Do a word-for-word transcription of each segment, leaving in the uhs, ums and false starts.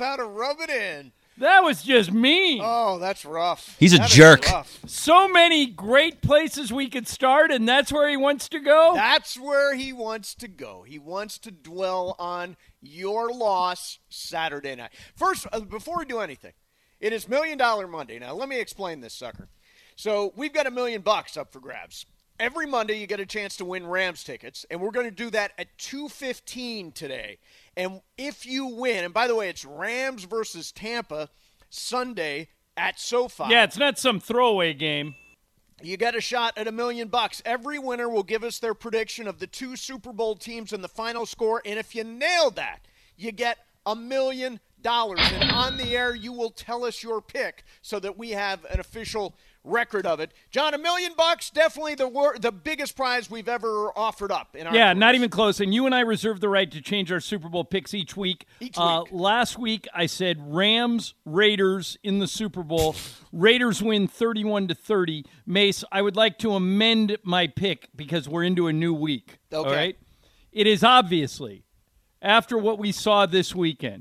how to rub it in. That was just mean. Oh, that's rough. He's a that jerk. So many great places we could start, and that's where he wants to go? That's where he wants to go. He wants to dwell on your loss Saturday night. First, uh, before we do anything, it is Million Dollar Monday. Now, let me explain this sucker. So we've got a million bucks up for grabs. Every Monday, you get a chance to win Rams tickets, and we're going to do that at two fifteen today. And if you win, and by the way, it's Rams versus Tampa Sunday at SoFi. Yeah, it's not some throwaway game. You get a shot at a million bucks. Every winner will give us their prediction of the two Super Bowl teams and the final score, and if you nail that, you get a million dollars. And on the air, you will tell us your pick so that we have an official record of it. John, a million bucks, definitely the wor- the biggest prize we've ever offered up in our Yeah, careers. not even close. And you and I reserve the right to change our Super Bowl picks each week. Each uh, week. Last week, I said Rams, Raiders in the Super Bowl. Raiders win thirty-one to thirty. Mace, I would like to amend my pick because we're into a new week. Okay. All right? It is obviously, after what we saw this weekend,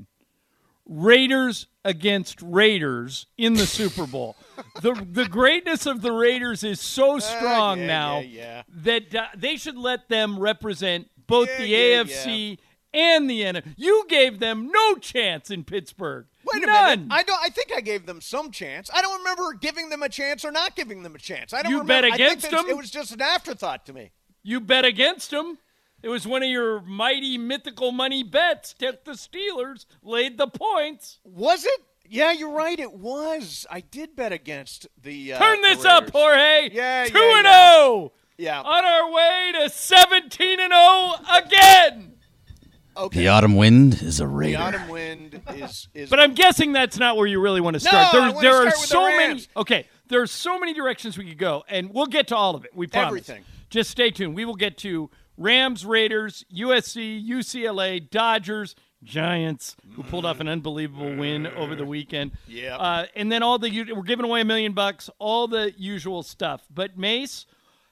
Raiders against Raiders in the Super Bowl. the The greatness of the Raiders is so strong Uh, yeah, now yeah, yeah. that uh, they should let them represent both Yeah, the yeah, A F C and the N F L. You gave them no chance in Pittsburgh. Wait a None. minute. I don't. I think I gave them some chance. I don't remember giving them a chance or not giving them a chance. I don't You remember. bet against I think them? It was just an afterthought to me. You bet against them. It was one of your mighty mythical money bets. Took the Steelers, laid the points. Was it? Yeah, you're right. It was. I did bet against the. Uh, Turn the this up, Raiders. Jorge. Yeah, Two yeah, and yeah. zero. Yeah. On our way to seventeen and zero again. Okay. The autumn wind is a The raider. autumn wind is is. But I'm guessing that's not where you really want to start. No, there I wanna there are start with the so many. Rams. Okay, there are so many directions we could go, and we'll get to all of it. We promise. Everything. Just stay tuned. We will get to Rams, Raiders, U S C, U C L A, Dodgers, Giants, who pulled off an unbelievable win over the weekend. Yeah. Uh, and then all the we're giving away a million bucks, all the usual stuff. But Mace,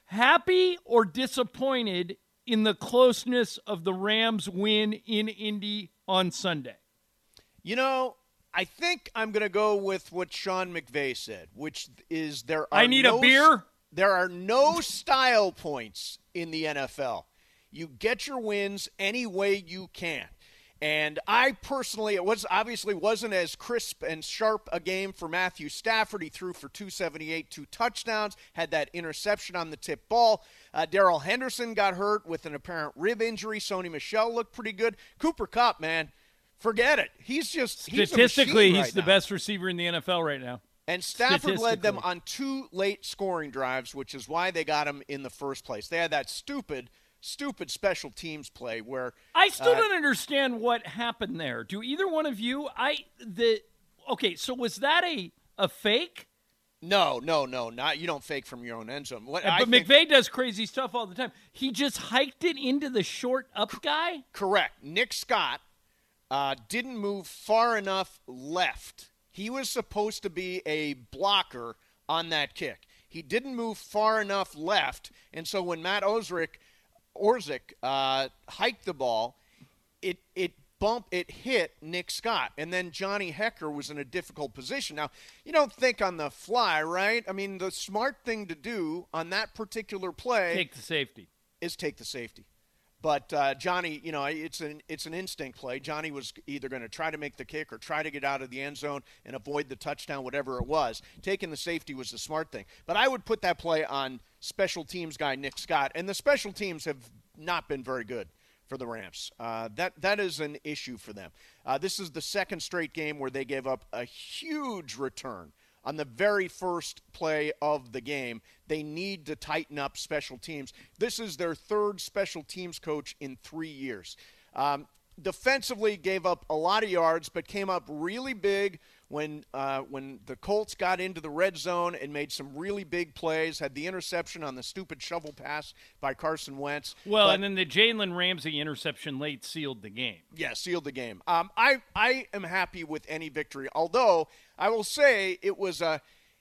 happy or disappointed in the closeness of the Rams win in Indy on Sunday? You know, I think I'm going to go with what Sean McVay said, which is there are I need no, a beer. There are no style points in the N F L. You get your wins any way you can. And I personally, it was obviously wasn't as crisp and sharp a game for Matthew Stafford. He threw for two seventy-eight, two touchdowns, had that interception on the tip ball. Uh, Darrell Henderson got hurt with an apparent rib injury. Sony Michel looked pretty good. Cooper Kupp, man, forget it. He's just he's Statistically, a machine he's right the now. best receiver in the N F L right now. And Stafford led them Statistically. on two late scoring drives, which is why they got him in the first place. They had that stupid, stupid special teams play where I still uh, don't understand what happened there. Do either one of you? I the okay. So was that a a fake? no, no, no, not you don't fake from your own end zone. What, I but think- McVay does crazy stuff all the time. He just hiked it into the short up guy. Correct. Nick Scott uh, didn't move far enough left. He was supposed to be a blocker on that kick. He didn't move far enough left, and so when Matt Ozrick, Orzik uh, hiked the ball, it it bumped, it hit Nick Scott, and then Johnny Hecker was in a difficult position. Now, you don't think on the fly, right? I mean, the smart thing to do on that particular play Take the safety. is take the safety. But uh, Johnny, you know, it's an it's an instinct play. Johnny was either going to try to make the kick or try to get out of the end zone and avoid the touchdown, whatever it was. Taking the safety was the smart thing. But I would put that play on special teams guy Nick Scott, and the special teams have not been very good for the Rams. Uh, that that is an issue for them. Uh, this is the second straight game where they gave up a huge return on the very first play of the game. They need to tighten up special teams. This is their third special teams coach in three years. Um, defensively gave up a lot of yards, but came up really big when uh, when the Colts got into the red zone and made some really big plays, had the interception on the stupid shovel pass by Carson Wentz. Well, But- and then the Jalen Ramsey interception late sealed the game. Yeah, sealed the game. Um, I I am happy with any victory, although I will say it was a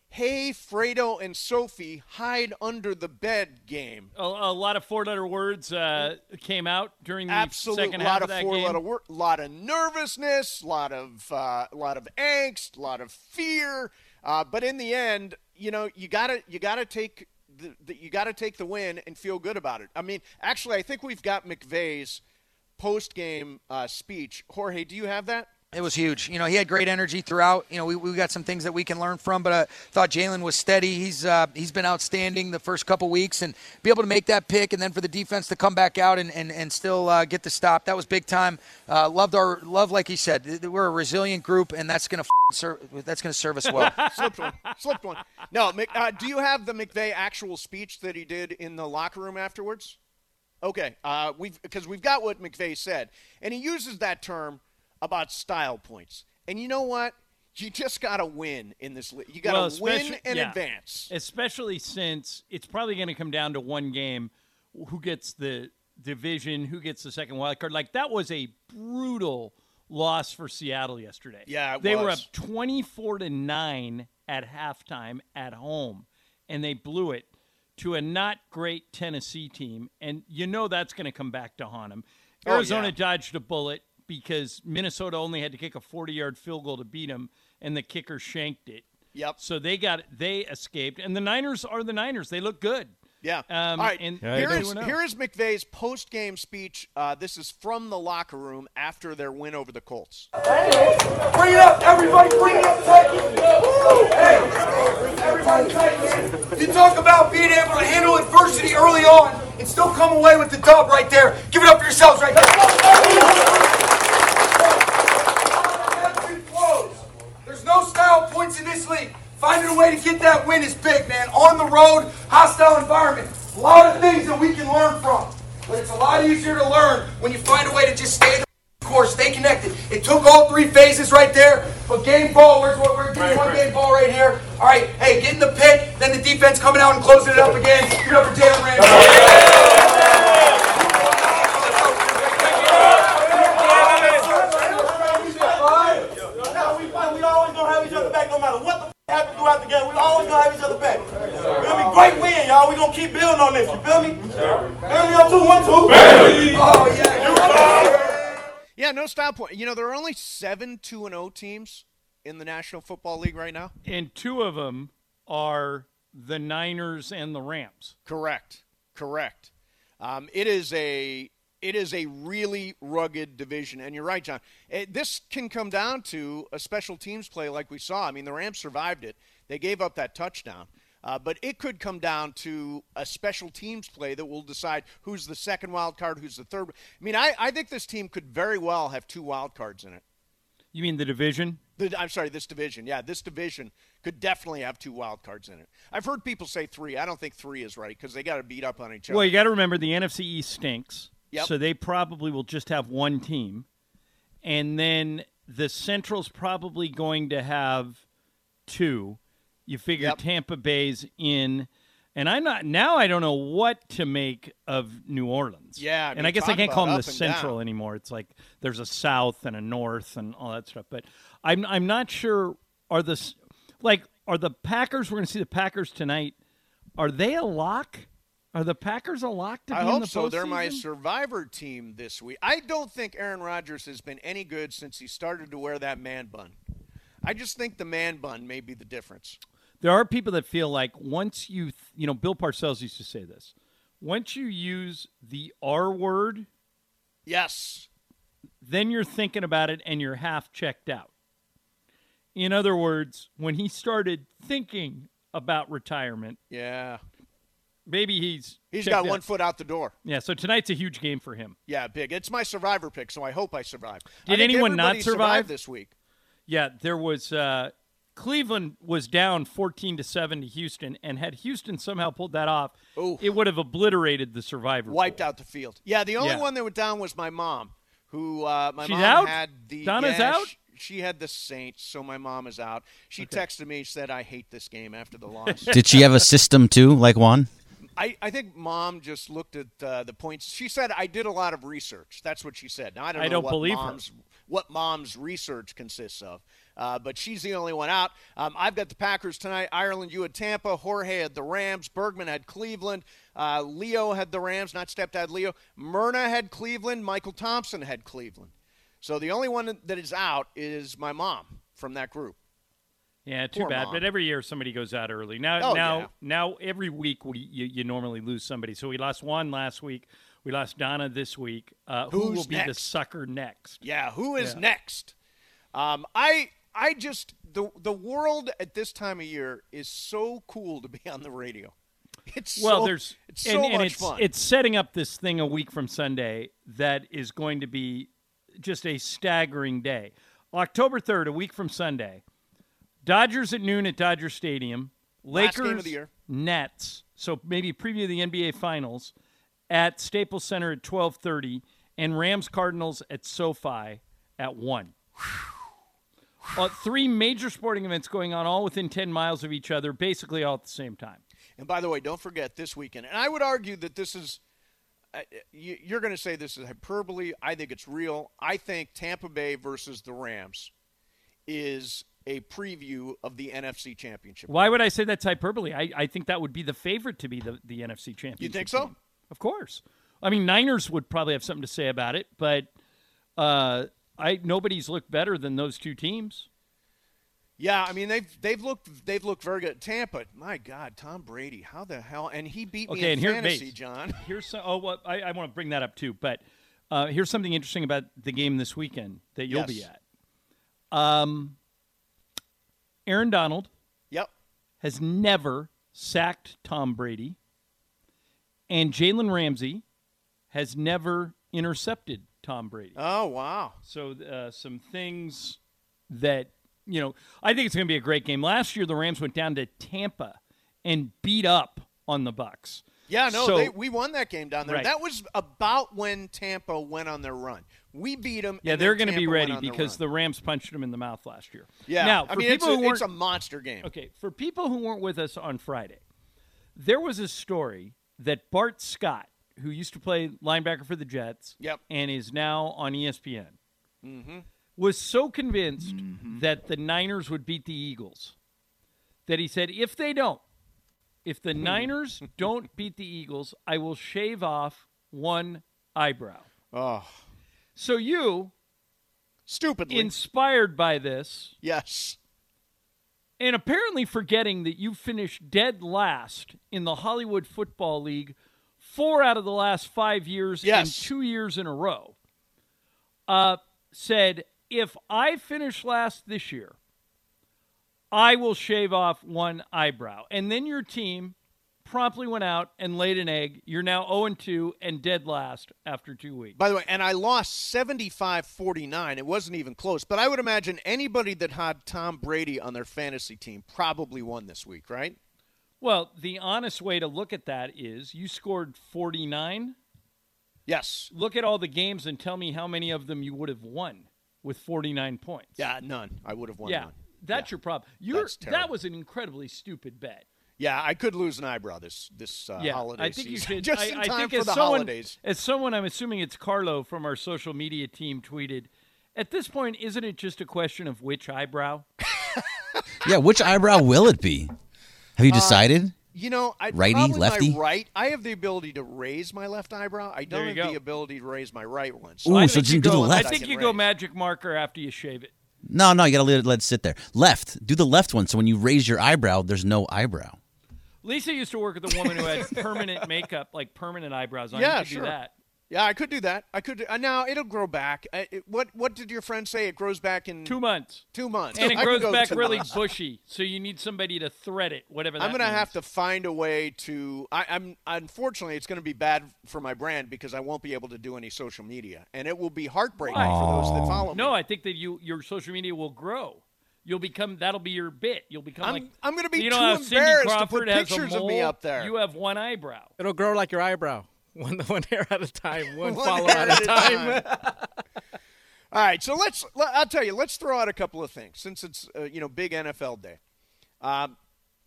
hey, Fredo and Sophie, hide under the bed game. A, a lot of four-letter words uh, came out during the Absolute second lot half of of that four-letter game. word, lot of nervousness, lot of uh, lot of angst, lot of fear. Uh, but in the end, you know, you gotta you gotta take the, the you gotta take the win and feel good about it. I mean, actually, I think we've got McVay's post-game uh, speech. Jorge, do you have that? It was huge. You know, he had great energy throughout. You know, we we got some things that we can learn from, but I thought Jalen was steady. He's uh, he's been outstanding the first couple weeks, and be able to make that pick, and then for the defense to come back out and and, and still uh, get the stop. That was big time. Uh, loved our love, like he said. We're a resilient group, and that's gonna serve. That's gonna serve us well. Slipped one. Slipped one. No, Mc, uh, do you have the McVay actual speech that he did in the locker room afterwards? Okay, uh, we've because we've got what McVay said, and he uses that term about style points. And you know what? You just got to win in this league. You got to Well, win especially- and yeah. advance. Especially since it's probably going to come down to one game, who gets the division, who gets the second wild card. Like, that was a brutal loss for Seattle yesterday. Yeah, it they were was. up twenty-four to nine at halftime at home, and they blew it to a not great Tennessee team. And you know that's going to come back to haunt them. Oh, Arizona yeah. dodged a bullet because Minnesota only had to kick a forty-yard field goal to beat them, and the kicker shanked it. Yep. So they got they escaped, and the Niners are the Niners. They look good. Yeah. Um, All right. and Yeah, here they is do. here is McVay's post-game speech. Uh, this is from the locker room after their win over the Colts. Bring it up, everybody, bring it up tight. Hey, everybody tight, man. You talk about being able to handle adversity early on and still come away with the dub right there. Give it up for yourselves right there. There's no style points in this league. Finding a way to get that win is big, man. On the road, hostile environment. A lot of things that we can learn from. But it's a lot easier to learn when you find a way to just stay the course, stay connected. It took all three phases right there, but game ball, where's what we're getting one game ball right here. All right, hey, get in the pit, then the defense coming out and closing it up again. Give it up for Jalen Ramsey. We always gonna have each other back no matter what the f- happens throughout the game. We always gonna have each other back. Feel me? Great win, y'all. We gonna keep building on this. You feel me? Feel me? On two, one, two. Oh, yeah. Yeah, no style point. You know, there are only seven two and oh teams in the National Football League right now. And two of them are the Niners and the Rams. Correct. Correct. Um, it is a it is a really rugged division, and you're right, John. It, this can come down to a special teams play like we saw. I mean, the Rams survived it; they gave up that touchdown, uh, but it could come down to a special teams play that will decide who's the second wild card, who's the third. I mean, I, I think this team could very well have two wild cards in it. You mean the division? The, I'm sorry, this division. Yeah, this division could definitely have two wild cards in it. I've heard people say three. I don't think three is right because they got to beat up on each other. Well, you got to remember the N F C East stinks. Yep. So they probably will just have one team. And then the Central's probably going to have two. You figure Yep. Tampa Bay's in. And I'm not now I don't know what to make of New Orleans. Yeah, I mean, and I guess I talk can't call them about the up and Central down. anymore. It's like there's a South and a North and all that stuff. But I'm I'm not sure are the s- like are the Packers we're going to see the Packers tonight. Are they a lock? Are the Packers a lock to be I in hope the so. They're my postseason? survivor team this week. I don't think Aaron Rodgers has been any good since he started to wear that man bun. I just think the man bun may be the difference. There are people that feel like once you, th- you know, Bill Parcells used to say this. Once you use the R word, Yes. then you're thinking about it and you're half checked out. In other words, when he started thinking about retirement, Yeah. maybe he's He's checked got out. one foot out the door. Yeah, so tonight's a huge game for him. Yeah, big. It's my survivor pick, so I hope I survive. I Did think anyone not everybody survive? survived this week? Yeah, there was uh, Cleveland was down fourteen to seven to Houston, and had Houston somehow pulled that off, Ooh. it would have obliterated the survivor. Wiped pool. out the field. Yeah, the only Yeah. one that went down was my mom, who uh, my She's mom out? had the Donna's yeah, out? sh- She had the Saints, so my mom is out. She texted me, said, "I hate this game" after the loss. Did she have a system too, like Juan? I, I think mom just looked at uh, the points. She said, "I did a lot of research." That's what she said. Now I don't I know don't what believe her. mom's what mom's research consists of, Uh, but she's the only one out. Um, I've got the Packers tonight. Ireland, you had Tampa. Jorge had the Rams. Bergman had Cleveland. Uh, Leo had the Rams, not stepdad Leo. Myrna had Cleveland. Michael Thompson had Cleveland. So the only one that is out is my mom from that group. Yeah, too Poor bad. mom. But every year somebody goes out early. Now, Oh, now, yeah. now, every week we you, you normally lose somebody. So we lost one last week. We lost Donna this week. Uh, who Who's will be the next? sucker next? Yeah, who is Yeah. next? Um, I I just the the world at this time of year is so cool to be on the radio. It's Well, so, there's it's so and, and much it's, fun. It's setting up this thing a week from Sunday that is going to be just a staggering day. October third, a week from Sunday. Dodgers at noon at Dodger Stadium. Last Lakers, game of the year. Nets. So maybe preview the N B A Finals at Staples Center at twelve thirty, and Rams Cardinals at SoFi at one. Uh, three major sporting events going on, all within ten miles of each other, basically all at the same time. And by the way, don't forget this weekend. And I would argue that this is uh, you, you're going to say this is hyperbole. I think it's real. I think Tampa Bay versus the Rams is a preview of the N F C Championship. Why would I say that's hyperbole? I, I think that would be the favorite to be the, the N F C Championship. You think so? team. Of course. I mean, Niners would probably have something to say about it, but uh, I nobody's looked better than those two teams. Yeah, I mean they've they've looked they've looked very good. Tampa, my God, Tom Brady, how the hell? And he beat me Okay, in and here, fantasy, Mace, John. Here's some, oh, well, I, I want to bring that up too, but uh, here's something interesting about the game this weekend that you'll Yes. be at. Um, Aaron Donald Yep. has never sacked Tom Brady, and Jalen Ramsey has never intercepted Tom Brady. Oh wow. So uh, some things that, you know, I think it's going to be a great game. Last year, the Rams went down to Tampa and beat up on the Bucs. Yeah, no, So- they, we won that game down there. Right. That was about when Tampa went on their run. We beat them. Yeah, and they're going to be ready on their because run. the Rams punched them in the mouth last year. Yeah, Now, for I mean it's people a, who it's weren't a monster game. okay, for people who weren't with us on Friday, there was a story that Bart Scott, who used to play linebacker for the Jets, Yep. and is now on E S P N, mm-hmm. was so convinced Mm-hmm. that the Niners would beat the Eagles that he said, if they don't, if the Niners don't beat the Eagles, I will shave off one eyebrow. Oh, So you, stupidly. inspired by this, yes. and apparently forgetting that you finished dead last in the Hollywood Football League four out of the last five years Yes. and two years in a row, uh, said, if I finish last this year, I will shave off one eyebrow. And then your team promptly went out and laid an egg. You're now oh and two and dead last after two weeks. By the way, and I lost seventy-five forty-nine. It wasn't even close. But I would imagine anybody that had Tom Brady on their fantasy team probably won this week, right? Well, the honest way to look at that is you scored forty-nine. Yes. Look at all the games and tell me how many of them you would have won with forty-nine points. Yeah, none. I would have won Yeah, none. that's Yeah. your problem. You're, That's terrible. that was an incredibly stupid bet. Yeah, I could lose an eyebrow this this uh, Yeah, holiday I think you season. should. Just I, in I time think for as the someone, holidays. As someone, I'm assuming it's Carlo from our social media team tweeted, at this point, isn't it just a question of which eyebrow? Yeah, which eyebrow will it be? Have you decided? You know, I Righty, probably lefty? my right. I have the ability to raise my left eyebrow. I There don't you have go. the ability to raise my right one. Ooh, I so think just you do the go left. I think can you go raise. magic marker after you shave it. No, no, you got to let it, let it sit there. Left. Do the left one so when you raise your eyebrow, there's no eyebrow. Lisa used to work with a woman who had permanent makeup, like permanent eyebrows on. Yeah, you could sure. do that. Yeah, I could do that. I could. Do, uh, now it'll grow back. Uh, it, what What did your friend say? It grows back in Two months. two months, And it I could grows go back two really months. bushy, so you need somebody to thread it, whatever that I'm gonna means. have to find a way to. I, I'm unfortunately, it's going to be bad for my brand because I won't be able to do any social media, and it will be heartbreaking Why? for those that follow me. No, I think that you your social media will grow. You'll become that'll be your bit. You'll become I'm- like I'm gonna be you know too how Cindy embarrassed to Crawford put has a pictures of me mole? up there. You have one eyebrow. It'll grow like your eyebrow. One one hair at a time, one, One follow hair at a time. All right, so let's. let- I'll tell you. Let's throw out a couple of things since it's uh, you know big N F L day. Um,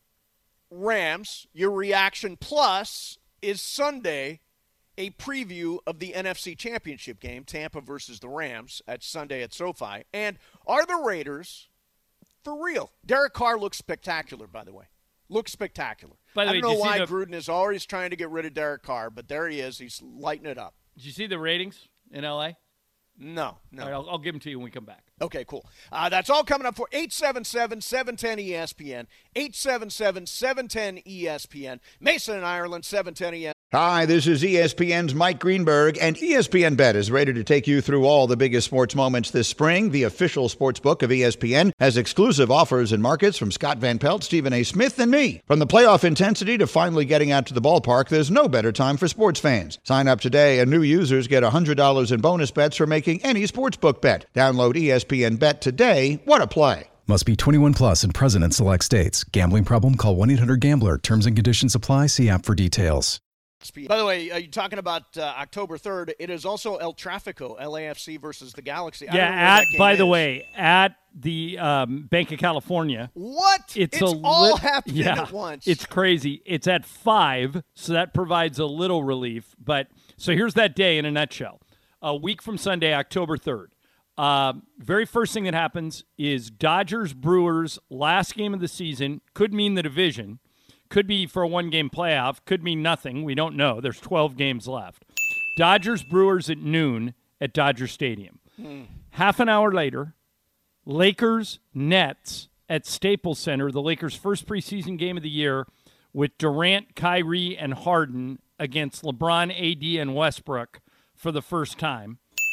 Rams, your reaction plus is Sunday, a preview of the N F C Championship game, Tampa versus the Rams at Sunday at SoFi. And are the Raiders For real. Derek Carr looks spectacular, by the way. Looks spectacular. By the I way, don't did know you see why the- Gruden is always trying to get rid of Derek Carr, but there he is. He's lighting it up. Did you see the ratings in L A? No, no. All right, I'll, I'll give them to you when we come back. Okay, cool. Uh, that's all coming up for eight seven seven, seven one zero, E S P N. eight seven seven, seven one zero, E S P N. Mason and Ireland, seven ten E S P N. Hi, this is E S P N's Mike Greenberg, and E S P N Bet is ready to take you through all the biggest sports moments this spring. The official sports book of E S P N has exclusive offers and markets from Scott Van Pelt, Stephen A. Smith, and me. From the playoff intensity to finally getting out to the ballpark, there's no better time for sports fans. Sign up today, and new users get one hundred dollars in bonus bets for making any sportsbook bet. Download E S P N Bet today. What a play. Must be twenty-one plus and present in select states. Gambling problem? Call one eight hundred gambler. Terms and conditions apply. See app for details. By the way, are you talking about uh, October third? It is also El Trafico, L A F C versus the Galaxy. I Yeah, don't know where at that game by the is. way, at the um, Bank of California. What? It's, It's a all lit- happening yeah, at once. It's crazy. It's at five, so that provides a little relief. But so here's that day in a nutshell. A week from Sunday, October third. Uh, very first thing that happens is Dodgers Brewers last game of the season. Could mean the division. Could be for a one-game playoff. Could mean nothing. We don't know. There's twelve games left. Dodgers Brewers at noon at Dodger Stadium. Hmm. Half an hour later, Lakers Nets at Staples Center, the Lakers' first preseason game of the year, with Durant, Kyrie, and Harden against LeBron, A D, and Westbrook for the first time.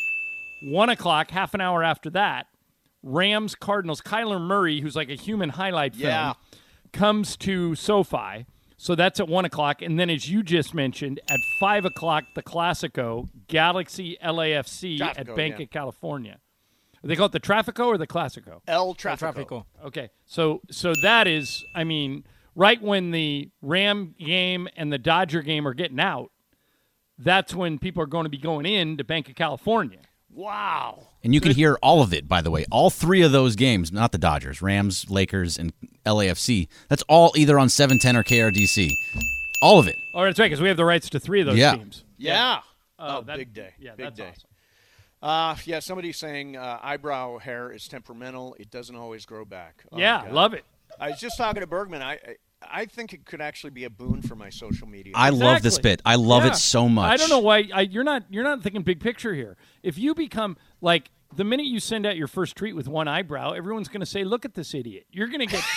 One o'clock, half an hour after that, Rams Cardinals. Kyler Murray, who's like a human highlight film, Yeah. comes to SoFi. So that's at one o'clock. And then, as you just mentioned, at five o'clock, the Classico, Galaxy L A F C Trafico, at Bank yeah. of California. They call it the Trafico or the Classico? El Trafico. Trafico. Okay. So so that is, I mean, right when the Ram game and the Dodger game are getting out, that's when people are going to be going in to Bank of California. Wow. And you can hear all of it, by the way. All three of those games, not the Dodgers, Rams, Lakers, and L A F C, that's all either on seven ten or K R D C. All of it. Oh, that's right, because we have the rights to three of those Yeah. teams. Yeah. Uh, oh, that- big day. Yeah, big that's day. awesome. Uh, yeah, somebody's saying uh, eyebrow hair is temperamental. It doesn't always grow back. Oh, yeah, God. love it. I was just talking to Bergman. I, I I think it could actually be a boon for my social media. I love this Exactly. bit. I love Yeah. it so much. I don't know why I, you're not you're not thinking big picture here. If you become like the minute you send out your first tweet with one eyebrow, everyone's going to say, "Look at this idiot." You're going to get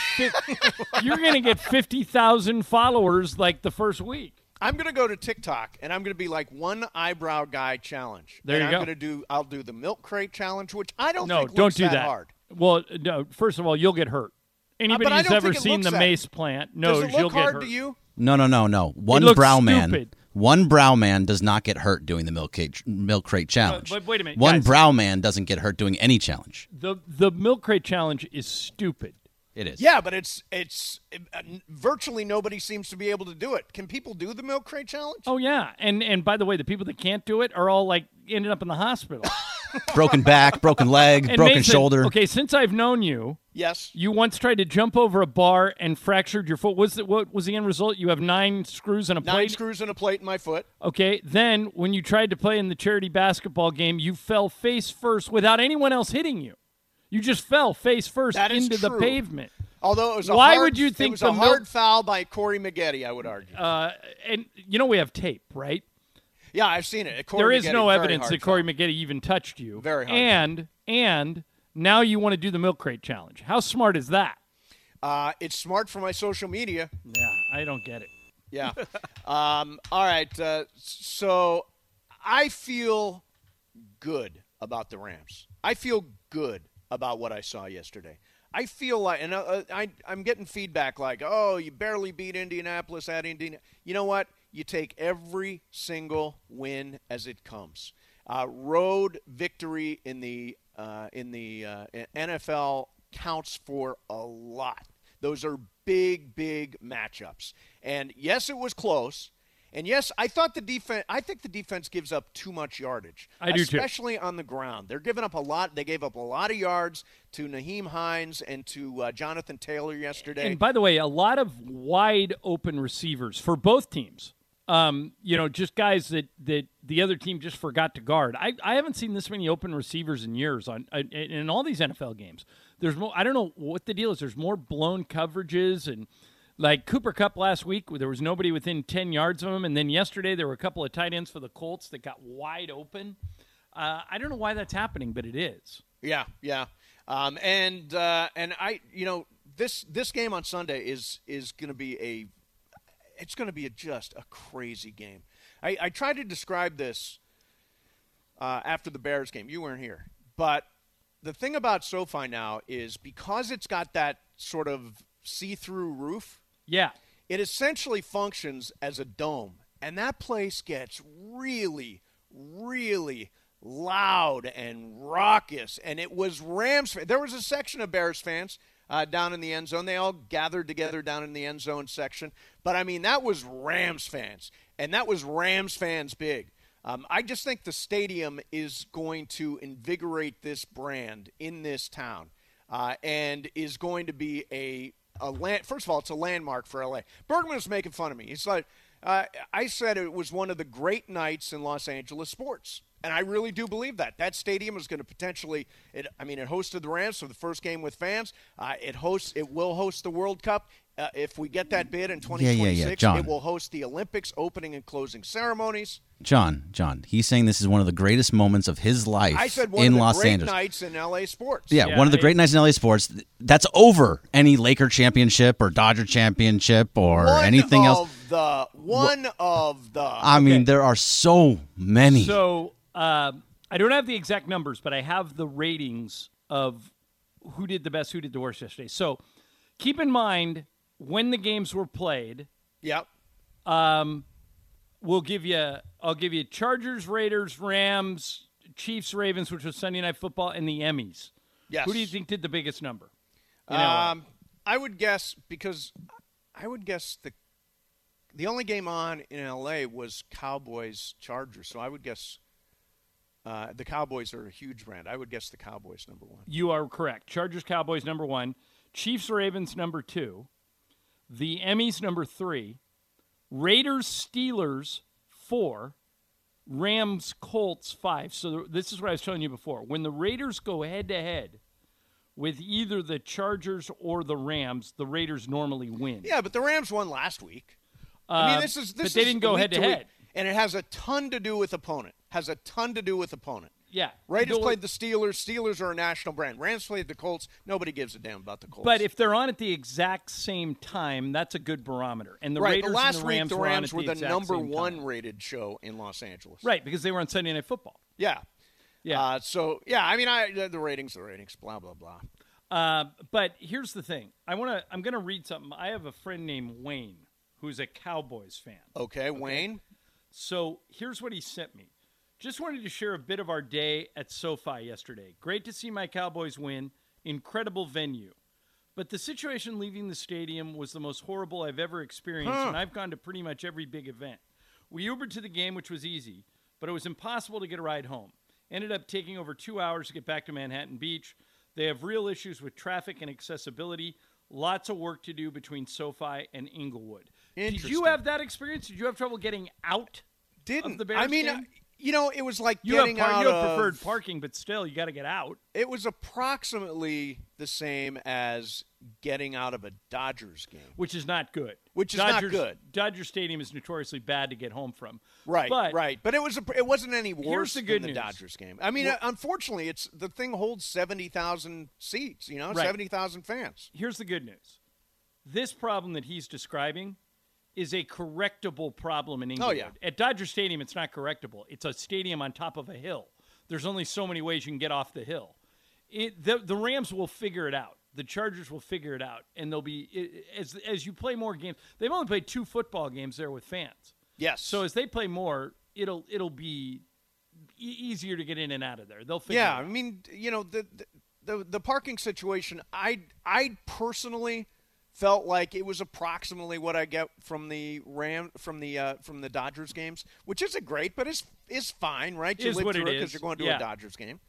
fi- you're going to get fifty thousand followers like the first week. I'm going to go to TikTok, and I'm going to be like one eyebrow guy challenge. There and you I'm go. going to do. I'll do the milk crate challenge, which I don't No, think don't looks do that, that. hard. Well, no. First of all, you'll get hurt. Anybody but I who's don't ever think it seen looks the that- mace plant knows Does it you'll look get hard hurt. to you? No, no, no, no. One looks brow man. stupid. One brow man does not get hurt doing the milk crate, milk crate challenge. but wait a minute, One guys. brow man doesn't get hurt doing any challenge. The the milk crate challenge is stupid. It is. Yeah, but it's it's uh, virtually nobody seems to be able to do it. Can people do the milk crate challenge? Oh yeah, and and by the way, the people that can't do it are all like ended up in the hospital. Broken back, broken leg, And broken Mason, shoulder. Okay, since I've known you, Yes. you once tried to jump over a bar and fractured your foot. Was it, what was the end result? You have nine screws and a Nine plate. screws and a plate in my foot. Okay, then when you tried to play in the charity basketball game, you fell face first without anyone else hitting you. You just fell face first That is into the true. pavement. Although it was a Why hard, would you think it was the a hard milk- foul by Corey Maggette, I would argue. Uh, and you know we have tape, right? yeah, I've seen it. Corey There is Maggette, no very evidence hard that Corey foul. McGetty even touched you. Very hard. And and now you want to do the milk crate challenge. How smart is that? Uh, it's smart for my social media. Yeah, I don't get it. Yeah. um, all right. Uh, so I feel good about the Rams. I feel good about what I saw yesterday. I feel like, and uh, I, I'm getting feedback like, oh, you barely beat Indianapolis at Indiana. You know what? You take every single win as it comes. Uh, road victory in the uh, in the uh, N F L counts for a lot. Those are big, big matchups. And yes, it was close. And yes, I thought the defense. I think the defense gives up too much yardage, I do too. especially on the ground. They're giving up a lot. They gave up a lot of yards to Naheem Hines and to uh, Jonathan Taylor yesterday. And by the way, a lot of wide open receivers for both teams. Um, you know, just guys that, that the other team just forgot to guard. I, I haven't seen this many open receivers in years on uh, in all these N F L games. There's more. I don't know what the deal is. There's more blown coverages, and like Cooper Kupp last week, there was nobody within ten yards of him, and then yesterday there were a couple of tight ends for the Colts that got wide open. Uh, I don't know why that's happening, but it is. Yeah, yeah, um, and uh, and I, you know, this this game on Sunday is is going to be a. It's going to be a, just a crazy game. I, I tried to describe this uh, after the Bears game. You weren't here. But the thing about SoFi now is because it's got that sort of see-through roof, yeah, it essentially functions as a dome. And that place gets really, really loud and raucous. And it was Rams. There was a section of Bears fans Uh, down in the end zone. They all gathered together down in the end zone section. But, I mean, that was Rams fans, and that was Rams fans big. Um, I just think the stadium is going to invigorate this brand in this town uh, and is going to be a, a land. First of all, it's a landmark for L A. Bergman was making fun of me. He's like, uh, I said it was one of the great nights in Los Angeles sports. And I really do believe that. That stadium is going to potentially it, – I mean, it hosted the Rams for the first game with fans. Uh, it hosts. It will host the World Cup. Uh, if we get that bid in twenty twenty-six, yeah, yeah, yeah. John. It will host the Olympics opening and closing ceremonies. John, John, he's saying this is one of the greatest moments of his life I said one in of the Los great Angeles. nights in L A sports. Yeah, Yeah, one of the it- great nights in L A sports. That's over any Laker championship or Dodger championship or one anything of else. The, one of the – I mean, there are so many. So uh, I don't have the exact numbers, but I have the ratings of who did the best, who did the worst yesterday. So keep in mind when the games were played. Yep. Um, we'll give you. I'll give you Chargers, Raiders, Rams, Chiefs, Ravens, which was Sunday Night Football, and the Emmys. Yes. Who do you think did the biggest number? in L A? Um, I would guess because I would guess the the only game on in L A was Cowboys Chargers, so I would guess uh, the Cowboys are a huge brand. I would guess the Cowboys number one. You are correct. Chargers, Cowboys, number one. Chiefs, Ravens, number two. The Emmys, number three. Raiders, Steelers, four. Rams, Colts, five. So this is what I was telling you before. When the Raiders go head-to-head with either the Chargers or the Rams, the Raiders normally win. Yeah, but the Rams won last week. I mean, Uh, this is this but they is didn't go week to head-to-head. week, and it has a ton to do with opponent. Has a ton to do with opponent. Yeah. Raiders The- played the Steelers. Steelers are a national brand. Rams played the Colts. Nobody gives a damn about the Colts. But if they're on at the exact same time, that's a good barometer. And the right, Raiders but last and the week Rams the were, on Rams at were the, the exact number same one time. rated show in Los Angeles. Right, because they were on Sunday Night Football. Yeah. Yeah. Uh, so yeah, I mean, I the, the ratings, the ratings, blah blah blah. Uh, but here's the thing. I want to. I'm going to read something. I have a friend named Wayne who's a Cowboys fan. Okay, Wayne. So here's what he sent me. Just wanted to share a bit of our day at SoFi yesterday. Great to see my Cowboys win. Incredible venue. But the situation leaving the stadium was the most horrible I've ever experienced, Huh. and I've gone to pretty much every big event. We Ubered to the game, which was easy, but it was impossible to get a ride home. Ended up taking over two hours to get back to Manhattan Beach. They have real issues with traffic and accessibility. Lots of work to do between SoFi and Inglewood. Did you Interesting. have that experience? Did you have trouble getting out Didn't of the Bears I mean, game? uh, you know, it was like You have, getting par- out you have of. preferred parking, but still, you got to get out. It was approximately the same as getting out of a Dodgers game. Which is not good. Which is not Dodgers, good. Dodger Stadium is notoriously bad to get home from. Right, But right. But it was a, it wasn't any worse the good than the news. Dodgers game. I mean, Well- uh, unfortunately, it's the thing holds seventy thousand seats. You know, Right. seventy thousand fans. here's the good news. This problem that he's describing is a correctable problem in Inglewood. Oh, yeah. At Dodger Stadium, it's not correctable. It's a stadium on top of a hill. There's only so many ways you can get off the hill. It, the, the Rams will figure it out. The Chargers will figure it out, and they'll be it, as as you play more games. They've only played two football games there with fans. Yes. So as they play more, it'll it'll be e- easier to get in and out of there. They'll figure yeah, it I out. mean, you know, the, the the the parking situation. I I personally felt like it was approximately what I get from the Ram from the uh, from the Dodgers games, which isn't great, but is is fine, right? You Is live what through it it because is. you're going to Yeah. a Dodgers game.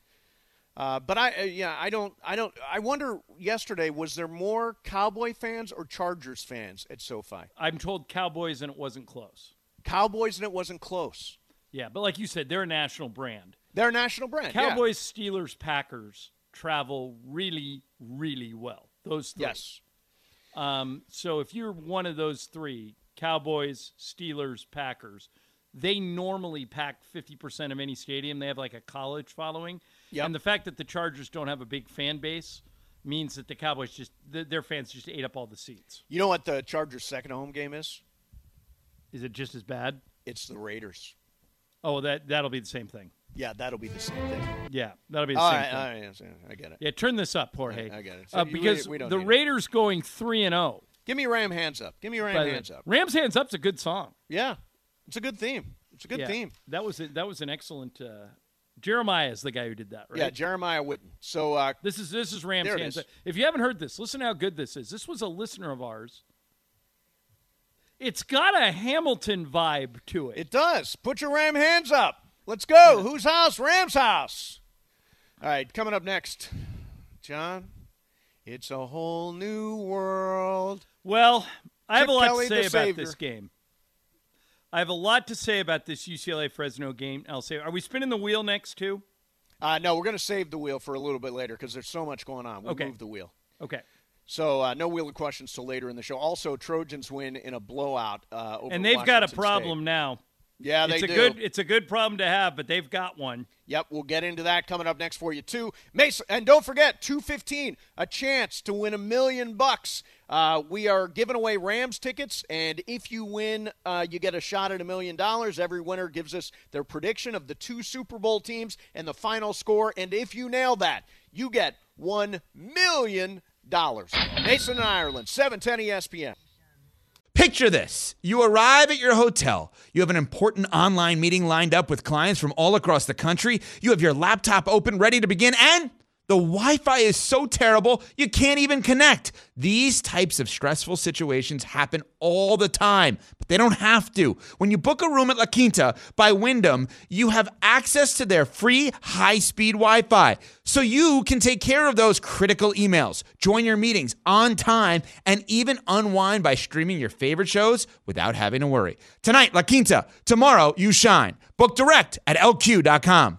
Uh, but I, uh, yeah, I don't, I don't, I wonder. Yesterday, was there more Cowboy fans or Chargers fans at SoFi? I'm told Cowboys, and it wasn't close. Cowboys, and it wasn't close. Yeah, but like you said, they're a national brand. They're a national brand. Cowboys, yeah. Steelers, Packers travel really, really well. Those three. Yes. Um, so if you're one of those three, Cowboys, Steelers, Packers, they normally pack fifty percent of any stadium. They have like a college following. Yep. And the fact that the Chargers don't have a big fan base means that the Cowboys just, their fans just ate up all the seats. You know what the Chargers' second home game is? Is it just as bad? It's the Raiders. Oh, that, that'll be the same thing. Yeah, that'll be the same thing. Yeah, that'll be the all same right, thing. All right, I get it. Yeah, turn this up, Jorge. I, I get it. So uh, you, because we, we don't the need Raiders it. going three and zero. Give me Ram Hands Up. Give me Ram Hands Up. Rams Hands Up's a good song. Yeah, it's a good theme. It's a good yeah, theme. That was a, that was an excellent. Uh, Jeremiah is the guy who did that, right? Yeah, Jeremiah Whitten. So uh, this is this is Rams Hands Up. If you haven't heard this, listen how good this is. This was a listener of ours. It's got a Hamilton vibe to it. It does. Put your Ram hands up. Let's go. Yeah. Whose house? Ram's house. All right, coming up next, John. It's a whole new world. Well, I have Chip a lot Kelly, to say about savior. this game. I have a lot to say about this U C L A Fresno game. I'll say, are we spinning the wheel next too? Uh, no, we're going to save the wheel for a little bit later because there's so much going on. We'll okay. move the wheel. Okay. So uh, no wheel of questions till later in the show. Also, Trojans win in a blowout uh, over and they've Washington got a problem State. now. Yeah, they it's a do. Good, it's a good problem to have, but they've got one. Yep, we'll get into that coming up next for you, too. Mason, and don't forget, two fifteen, a chance to win a million bucks. Uh, we are giving away Rams tickets, and if you win, uh, you get a shot at a million dollars. Every winner gives us their prediction of the two Super Bowl teams and the final score, and if you nail that, you get one million dollars. Mason and Ireland, seven ten E S P N. Picture this. You arrive at your hotel. You have an important online meeting lined up with clients from all across the country. You have your laptop open, ready to begin, and the Wi-Fi is so terrible, you can't even connect. These types of stressful situations happen all the time, but they don't have to. When you book a room at La Quinta by Wyndham, you have access to their free high-speed Wi-Fi, so you can take care of those critical emails, join your meetings on time, and even unwind by streaming your favorite shows without having to worry. Tonight, La Quinta. Tomorrow, you shine. Book direct at L Q dot com.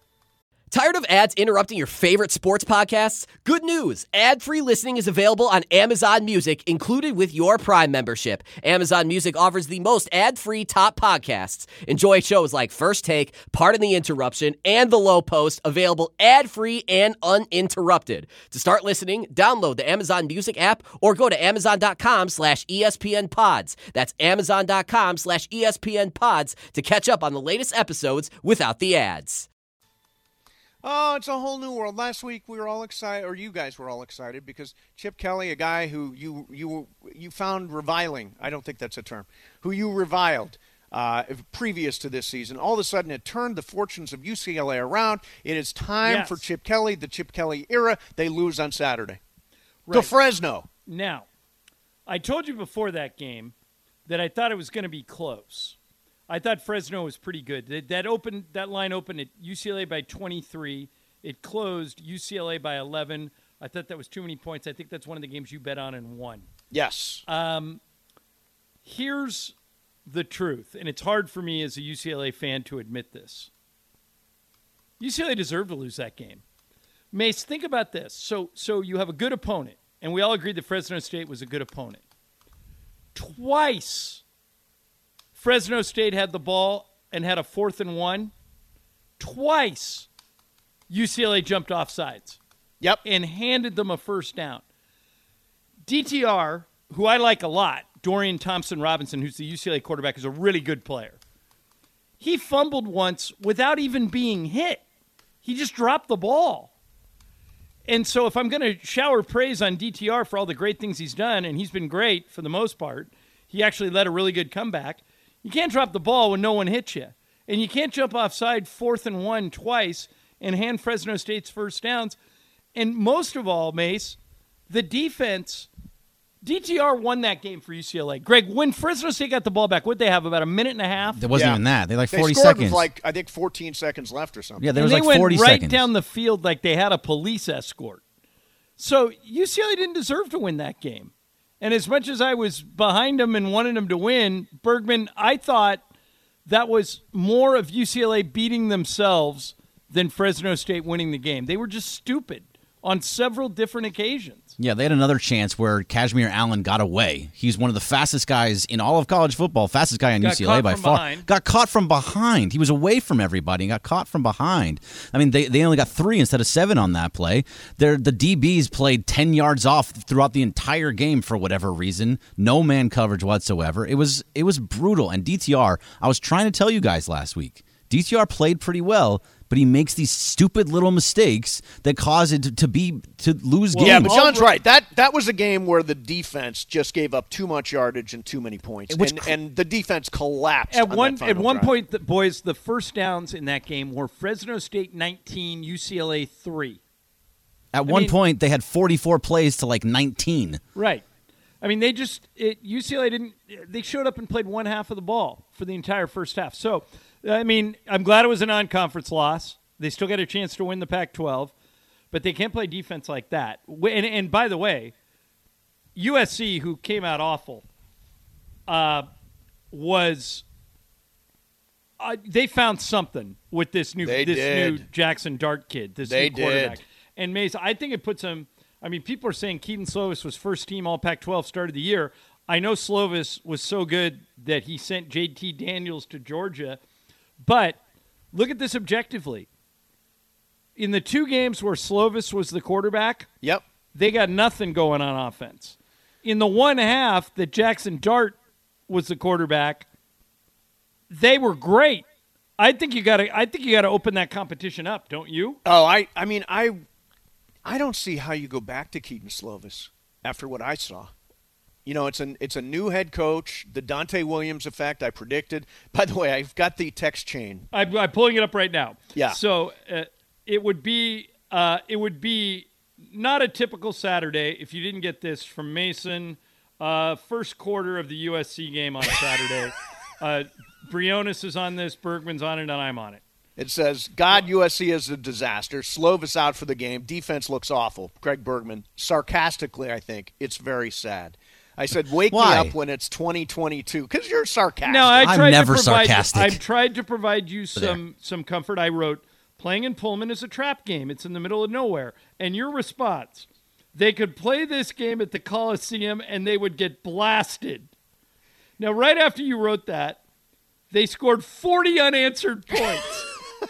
Tired of ads interrupting your favorite sports podcasts? Good news! Ad-free listening is available on Amazon Music, included with your Prime membership. Amazon Music offers the most ad-free top podcasts. Enjoy shows like First Take, Pardon the Interruption, and The Low Post, available ad-free and uninterrupted. To start listening, download the Amazon Music app or go to amazon.com slash ESPN pods. That's amazon.com slash ESPN pods to catch up on the latest episodes without the ads. Oh, it's a whole new world. Last week we were all excited, or you guys were all excited, because Chip Kelly, a guy who you you you found reviling, I don't think that's a term, who you reviled uh, previous to this season, all of a sudden it turned the fortunes of U C L A around. It is time yes. for Chip Kelly, the Chip Kelly era. They lose on Saturday. Right. To Fresno. Now, I told you before that game that I thought it was going to be close. I thought Fresno was pretty good. That, that opened that line opened at U C L A by twenty-three. It closed U C L A by eleven. I thought that was too many points. I think that's one of the games you bet on and won. Yes. Um, here's the truth, and it's hard for me as a U C L A fan to admit this. U C L A deserved to lose that game. Mace, think about this. So, so you have a good opponent, and we all agreed that Fresno State was a good opponent. Twice Fresno State had the ball and had a fourth and one. Twice, U C L A jumped off sides. Yep. And handed them a first down. D T R, who I like a lot, Dorian Thompson-Robinson, who's the U C L A quarterback, is a really good player. He fumbled once without even being hit. He just dropped the ball. And so if I'm going to shower praise on D T R for all the great things he's done, and he's been great for the most part, he actually led a really good comeback. You can't drop the ball when no one hits you. And you can't jump offside fourth and one twice and hand Fresno State's first downs. And most of all, Mace, the defense, D T R won that game for U C L A. Greg, when Fresno State got the ball back, what'd they have, about a minute and a half? There wasn't Yeah. even that. They had like They forty scored seconds. with like, I think, fourteen seconds left or something. Yeah, there and was they like forty went right seconds. down the field like they had a police escort. So U C L A didn't deserve to win that game. And as much as I was behind them and wanted them to win, Bergman, I thought that was more of U C L A beating themselves than Fresno State winning the game. They were just stupid on several different occasions. Yeah, they had another chance where Kashmir Allen got away. He's one of the fastest guys in all of college football, fastest guy in got U C L A by far. Behind. Got caught from behind. He was away from everybody and got caught from behind. I mean, they, they only got three instead of seven on that play. They're, the D Bs played ten yards off throughout the entire game for whatever reason. No man coverage whatsoever. It was it was brutal. And D T R, I was trying to tell you guys last week, D T R played pretty well, but he makes these stupid little mistakes that cause it to, to be to lose well, games. Yeah, but John's right. That that was a game where the defense just gave up too much yardage and too many points, Which and, cr- and the defense collapsed. At on one that final at one drive. point, the boys, the first downs in that game were Fresno State nineteen, U C L A three. At I one mean- point, they had forty-four plays to like nineteen. Right. I mean, they just it, U C L A didn't. They showed up and played one half of the ball for the entire first half. So, I mean, I'm glad it was a non-conference loss. They still got a chance to win the Pac twelve, but they can't play defense like that. And, and by the way, U S C, who came out awful, uh, was uh, they found something with this new They this did. new Jackson Dart kid, this They new quarterback. did. And Mace, I think it puts him. I mean, people are saying Keaton Slovis was first team All Pac twelve start of the year. I know Slovis was so good that he sent J T Daniels to Georgia, but look at this objectively. In the two games where Slovis was the quarterback, yep, they got nothing going on offense. In the one half that Jackson Dart was the quarterback, they were great. I think you got to. I think you got to open that competition up, don't you? Oh, I, I mean, I, I don't see how you go back to Keaton Slovis after what I saw. You know, it's an it's a new head coach, the Dante Williams effect. I predicted. By the way, I've got the text chain. I'm, I'm pulling it up right now. Yeah. So uh, it would be uh, it would be not a typical Saturday if you didn't get this from Mason. Uh, first quarter of the U S C game on Saturday. uh, Briones is on this, Bergman's on it, and I'm on it. It says, God, U S C is a disaster. Slovis out for the game. Defense looks awful. Craig Bergman. Sarcastically, I think, it's very sad. I said, wake Why? me up when it's twenty twenty-two, because you're sarcastic. No, I I'm tried never to provide, sarcastic. I've tried to provide you some, some comfort. I wrote, playing in Pullman is a trap game. It's in the middle of nowhere. And your response, they could play this game at the Coliseum and they would get blasted. Now, right after you wrote that, they scored forty unanswered points.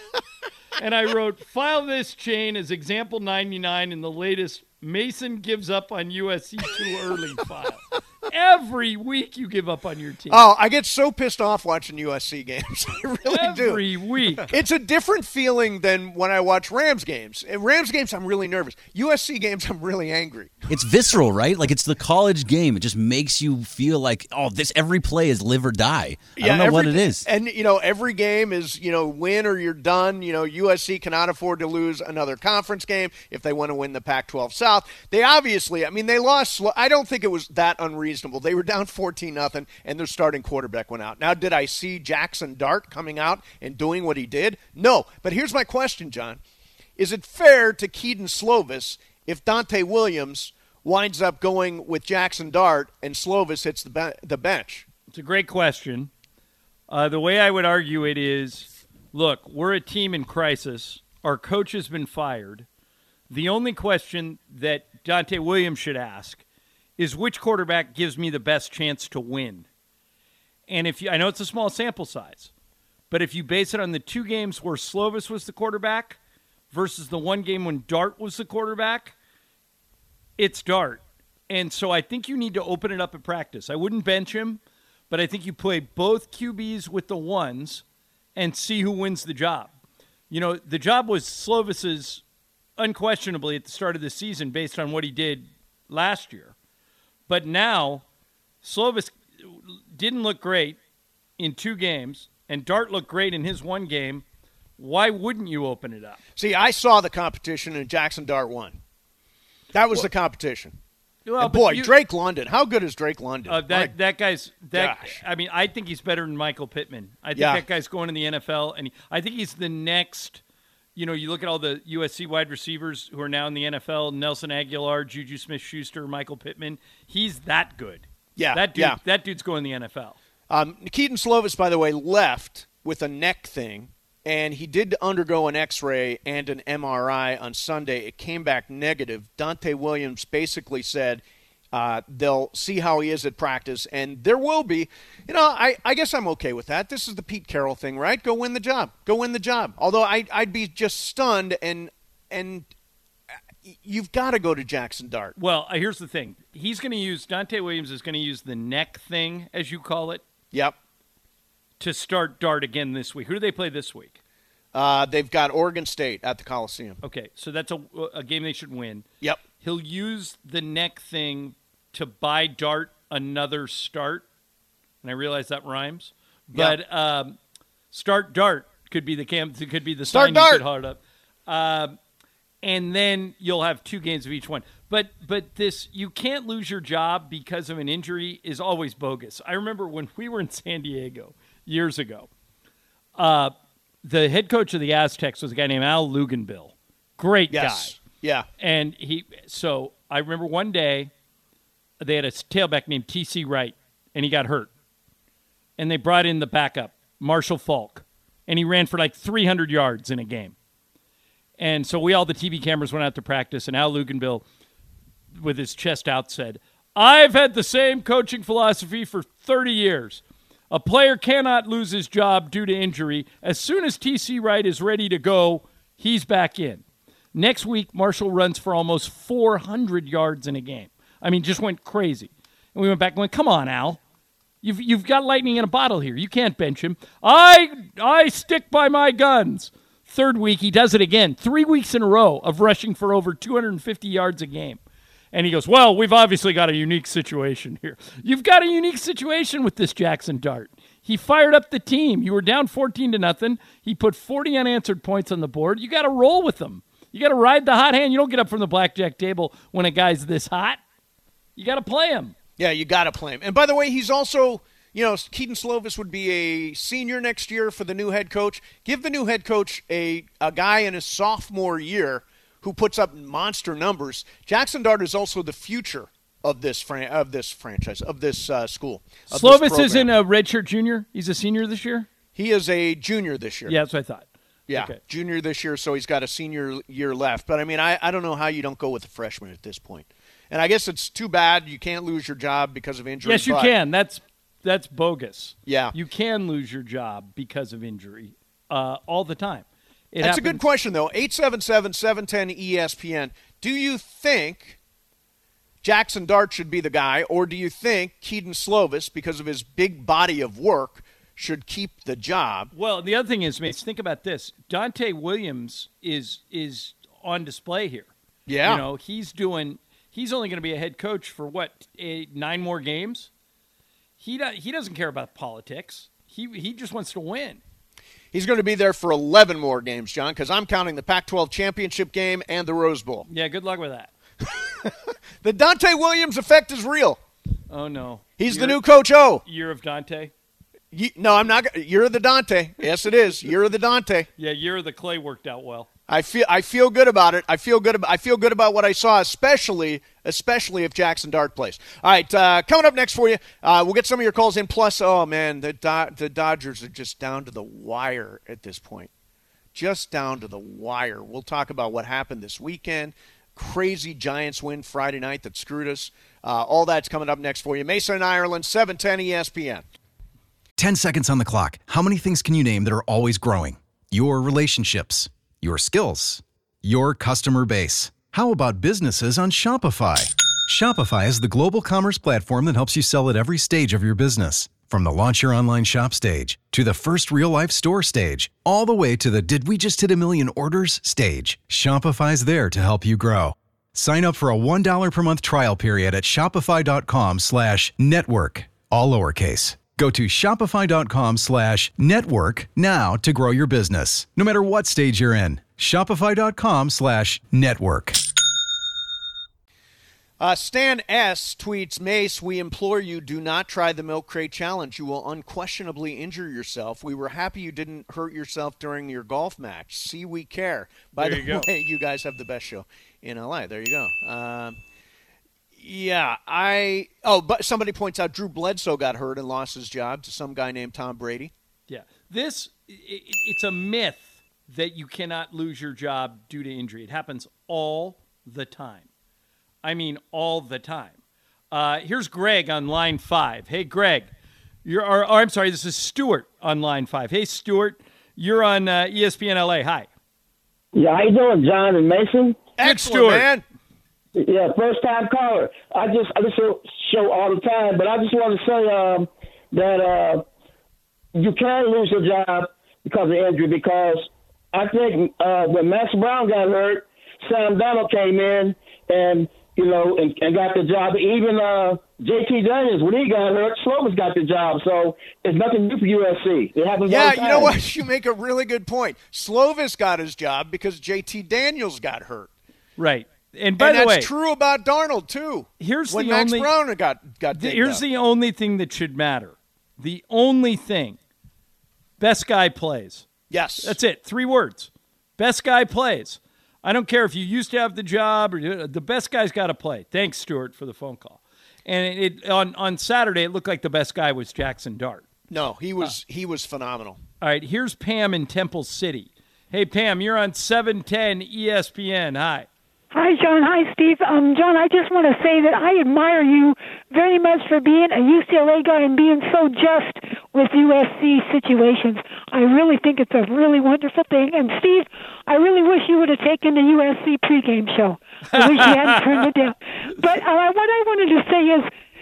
And I wrote, file this chain as example ninety-nine in the latest Mason gives up on U S C too early file. Every week you give up on your team. Oh, I get so pissed off watching U S C games. I really do. Every week. It's a different feeling than when I watch Rams games. In Rams games, I'm really nervous. U S C games, I'm really angry. It's visceral, right? Like it's the college game. It just makes you feel like, oh, this every play is live or die. I don't know every- what it is. And, you know, every game is, you know, win or you're done. You know, U S C cannot afford to lose another conference game if they want to win the Pac twelve South. They obviously, I mean, they lost. I don't think it was that unreasonable. They were down fourteen nothing, and their starting quarterback went out. Now, did I see Jackson Dart coming out and doing what he did? No. But here's my question, John. Is it fair to Keaton Slovis if Dante Williams winds up going with Jackson Dart and Slovis hits the, be- the bench? It's a great question. Uh, the way I would argue it is, look, we're a team in crisis. Our coach has been fired. The only question that Dante Williams should ask is which quarterback gives me the best chance to win. And if you, I know it's a small sample size, but if you base it on the two games where Slovis was the quarterback versus the one game when Dart was the quarterback, it's Dart. And so I think you need to open it up at practice. I wouldn't bench him, but I think you play both Q Bs with the ones and see who wins the job. You know, the job was Slovis's unquestionably at the start of the season based on what he did last year. But now, Slovis didn't look great in two games, and Dart looked great in his one game. Why wouldn't you open it up? See, I saw the competition, and Jackson Dart won. That was well, the competition. Well, and boy, you, Drake London. How good is Drake London? Uh, that My that guy's that. gosh. I mean, I think he's better than Michael Pittman. I think Yeah. that guy's going in the N F L, and he, I think he's the next. You know, you look at all the U S C wide receivers who are now in the N F L: Nelson Aguilar, Juju Smith-Schuster, Michael Pittman. He's that good. Yeah, that dude. yeah. That dude's going in the N F L. Um, Keaton Slovis, by the way, left with a neck thing, and he did undergo an X-ray and an M R I on Sunday. It came back negative. Dante Williams basically said uh, they'll see how he is at practice, and there will be. You know, I, I guess I'm okay with that. This is the Pete Carroll thing, right? Go win the job. Go win the job. Although I, I'd be just stunned, and and you've got to go to Jackson Dart. Well, here's the thing. He's going to use – Dante Williams is going to use the neck thing, as you call it. Yep. To start Dart again this week. Who do they play this week? Uh, they've got Oregon State at the Coliseum. Okay, so that's a, a game they should win. Yep. He'll use the neck thing to buy Dart another start, and I realize that rhymes. But yep. um, start Dart could be the camp. Could be the start sign Dart. you could hold up, um, and then you'll have two games of each one. But but this you can't lose your job because of an injury is always bogus. I remember when we were in San Diego years ago. Uh, the head coach of the Aztecs was a guy named Al Luganbill. Great yes. guy. Yeah. And he so I remember one day they had a tailback named T C Wright, and he got hurt. And they brought in the backup, Marshall Falk, and he ran for like three hundred yards in a game. And so we all, the T V cameras, went out to practice, and Al Luganbill, with his chest out, said, I've had the same coaching philosophy for thirty years. A player cannot lose his job due to injury. As soon as T C Wright is ready to go, he's back in. Next week, Marshall runs for almost four hundred yards in a game. I mean, just went crazy. And we went back and went, come on, Al. You've you've got lightning in a bottle here. You can't bench him. I I stick by my guns. Third week, he does it again. Three weeks in a row of rushing for over two hundred fifty yards a game. And he goes, well, we've obviously got a unique situation here. You've got a unique situation with this Jackson Dart. He fired up the team. You were down fourteen to nothing. He put forty unanswered points on the board. You got to roll with them. You got to ride the hot hand. You don't get up from the blackjack table when a guy's this hot. You got to play him. Yeah, you got to play him. And by the way, he's also, you know, Keaton Slovis would be a senior next year for the new head coach. Give the new head coach a, a guy in his sophomore year who puts up monster numbers. Jackson Dart is also the future of this fran- of this franchise, of this uh, school. Of Slovis this isn't a redshirt junior? He's a senior this year? He is a junior this year. Yeah, that's what I thought. Yeah, okay. Junior this year, so he's got a senior year left. But, I mean, I, I don't know how you don't go with a freshman at this point. And I guess it's too bad you can't lose your job because of injury. Yes, you but, can. That's that's bogus. Yeah. You can lose your job because of injury uh, all the time. It That's happens. a good question, though. eight seven seven, seven one zero, E S P N. Do you think Jackson Dart should be the guy, or do you think Keaton Slovis, because of his big body of work, should keep the job? Well, the other thing is, mates, think about this. Dante Williams is is on display here. Yeah. You know, he's doing – he's only going to be a head coach for, what, eight, nine more games? He do, he doesn't care about politics. He He just wants to win. He's going to be there for eleven more games, John, because I'm counting the Pac twelve championship game and the Rose Bowl. Yeah, good luck with that. The Dante Williams effect is real. Oh, no. He's Year, the new Coach O. Year of Dante? You, no, I'm not. Year of the Dante. Yes, it is. Year of the Dante. Yeah, year of the Clay worked out well. I feel I feel good about it. I feel good. About, I feel good about what I saw, especially especially if Jackson Dart plays. All right, uh, coming up next for you, uh, we'll get some of your calls in. Plus, oh man, the Do- the Dodgers are just down to the wire at this point, just down to the wire. We'll talk about what happened this weekend. Crazy Giants win Friday night that screwed us. Uh, all that's coming up next for you. Mason, Ireland, seven ten E S P N. Ten seconds on the clock. How many things can you name that are always growing? Your relationships, your skills, your customer base. How about businesses on Shopify? Shopify is the global commerce platform that helps you sell at every stage of your business. From the launch your online shop stage, to the first real-life store stage, all the way to the did we just hit a million orders stage. Shopify's there to help you grow. Sign up for a one dollar per month trial period at shopify.com slash network, all lowercase. Go to shopify.com slash network now to grow your business, no matter what stage you're in. Shopify.com slash network. Uh, Stan S. tweets, Mace, we implore you, do not try the milk crate challenge. You will unquestionably injure yourself. We were happy you didn't hurt yourself during your golf match. See, we care. By There the you go. way, you guys have the best show in L A. There you go. Um, Yeah, I. Oh, but somebody points out Drew Bledsoe got hurt and lost his job to some guy named Tom Brady. Yeah, this it, it's a myth that you cannot lose your job due to injury. It happens all the time. I mean, all the time. Uh, here's Greg on line five. Hey, Greg, you're. Or, or I'm sorry, this is Stuart on line five. Hey, Stuart, you're on uh, E S P N L A. Hi. Yeah, how you doing, John and Mason? Excellent, Stuart. man. Yeah, first time caller. I just I listen to the show all the time, but I just want to say um, that uh, you can lose your job because of injury. Because I think uh, when Max Brown got hurt, Sam Darnold came in and you know and, and got the job. Even uh, J T Daniels, when he got hurt, Slovis got the job. So it's nothing new for U S C. It happens all Yeah, the time. you know what? You make a really good point. Slovis got his job because J T Daniels got hurt. Right. And by and the that's way, true about Darnold too. Here's when the Max only, Brown got got the, dinged here's up. the only thing that should matter. The only thing. Best guy plays. Yes. That's it. Three words. Best guy plays. I don't care if you used to have the job or the best guy's got to play. Thanks, Stuart, for the phone call. And it on on Saturday it looked like the best guy was Jackson Dart. No, he was uh, he was phenomenal. All right, here's Pam in Temple City. Hey Pam, you're on seven ten E S P N. Hi. Hi, John. Hi, Steve. Um, John, I just want to say that I admire you very much for being a U C L A guy and being so just with U S C situations. I really think it's a really wonderful thing. And, Steve, I really wish you would have taken the U S C pregame show. I wish you hadn't turned it down. But uh, what I wanted to say is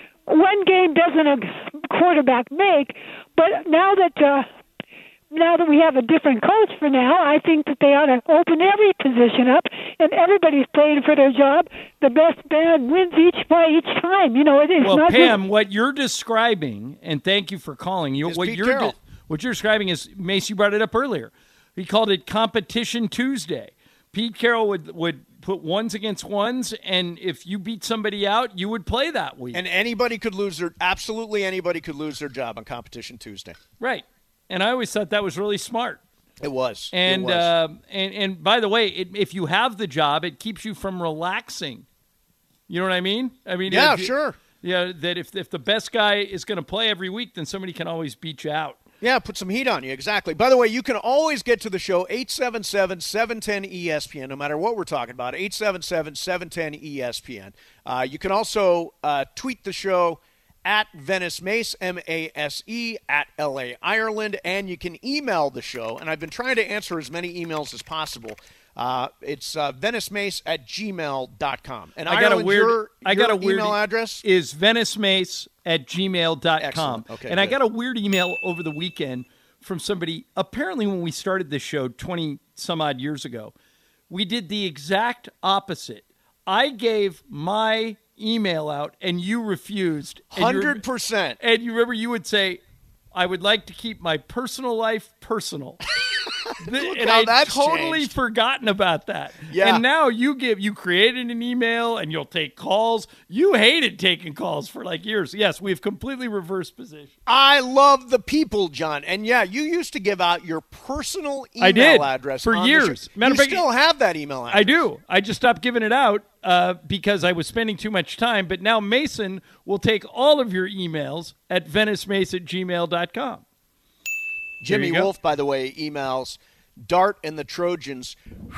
one game doesn't a quarterback make, but now that uh, – now that we have a different coach for now, I think that they ought to open every position up, and everybody's playing for their job. The best band wins each play each time. You know, it is well, not Pam, just- what you're describing, and thank you for calling. You, It's what Pete you're Carroll. de- what you're describing is Mace. You brought it up earlier. He called it Competition Tuesday. Pete Carroll would would put ones against ones, and if you beat somebody out, you would play that week. And anybody could lose their absolutely anybody could lose their job on Competition Tuesday. Right. And I always thought that was really smart. It was. And it was. Uh, and and by the way, it, if you have the job, it keeps you from relaxing. You know what I mean? I mean, yeah, if you, sure. Yeah, that if if the best guy is going to play every week, then somebody can always beat you out. Yeah, put some heat on you. Exactly. By the way, you can always get to the show, eight seven seven, seven one zero, E S P N, no matter what we're talking about, eight seven seven, seven one zero, E S P N. Uh, you can also uh, tweet the show at Venice Mace, M A S E, at L A Ireland, and you can email the show, and I've been trying to answer as many emails as possible. Uh, it's uh, venicemace at gmail dot com. And I got Ireland, a weird, your, I got your a weird email address? is venicemace at gmail dot com. Excellent. Okay, and I good. got a weird email over the weekend from somebody. Apparently when we started this show twenty some odd years ago, we did the exact opposite. I gave my email out and you refused. And one you hundred percent. And you remember you would say, I would like to keep my personal life personal. And how I that's totally changed. forgotten about that. Yeah. And now you give you created an email and you'll take calls. You hated taking calls for like years. Yes, we've completely reversed position. I love the people, John. And yeah, you used to give out your personal email I did address for on the years. show. Matter You of fact, still have that email address. I do. I just stopped giving it out uh, because I was spending too much time. But now Mason will take all of your emails at venicemace at gmail dot com. Jimmy There you go. Wolf, by the way, emails Dart and the Trojans